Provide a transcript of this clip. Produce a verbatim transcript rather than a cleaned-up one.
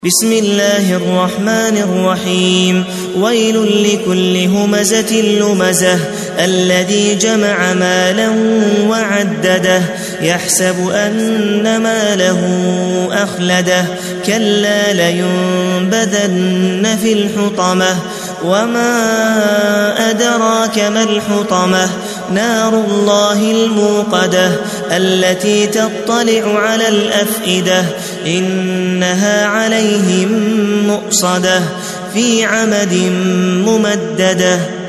بسم الله الرحمن الرحيم ويل لكل همزة لمزة الذي جمع مالا وعدده يحسب أن ماله أخلده كلا لينبذن في الحطمة وما أدراك ما الحطمة نار الله الموقدة التي تطلع على الأفئدة إنها عليهم مؤصدة في عمد ممددة.